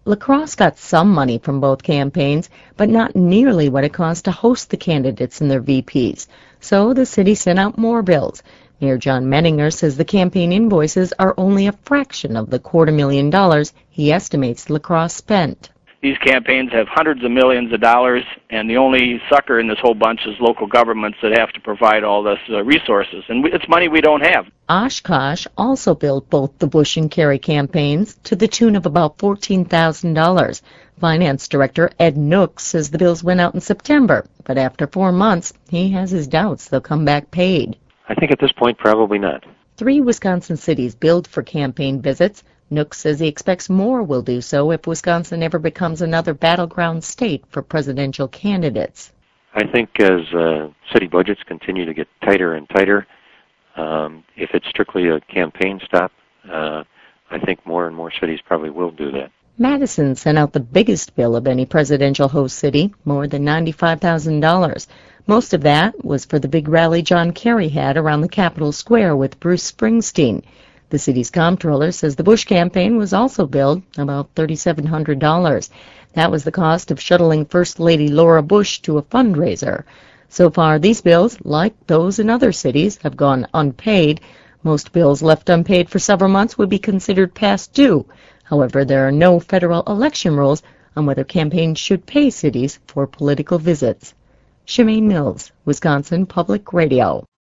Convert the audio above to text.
La Crosse got some money from both campaigns, but not nearly what it cost to host the candidates and their VPs. So the city sent out more bills. Mayor John Menninger says the campaign invoices are only a fraction of the $250,000 he estimates La Crosse spent. These campaigns have hundreds of millions of dollars, and the only sucker in this whole bunch is local governments that have to provide all this resources. And it's money we don't have. Oshkosh also billed both the Bush and Kerry campaigns to the tune of about $14,000. Finance Director Ed Nooks says the bills went out in September, but after 4 months, he has his doubts they'll come back paid. I think at this point, probably not. 3 Wisconsin cities billed for campaign visits. Nooks says he expects more will do so if Wisconsin ever becomes another battleground state for presidential candidates. I think as city budgets continue to get tighter and tighter, if it's strictly a campaign stop, I think more and more cities probably will do that. Madison sent out the biggest bill of any presidential host city, more than $95,000. Most of that was for the big rally John Kerry had around the Capitol Square with Bruce Springsteen. The city's comptroller says the Bush campaign was also billed about $3,700. That was the cost of shuttling First Lady Laura Bush to a fundraiser. So far, these bills, like those in other cities, have gone unpaid. Most bills left unpaid for several months would be considered past due. However, there are no federal election rules on whether campaigns should pay cities for political visits. Shemaine Mills, Wisconsin Public Radio.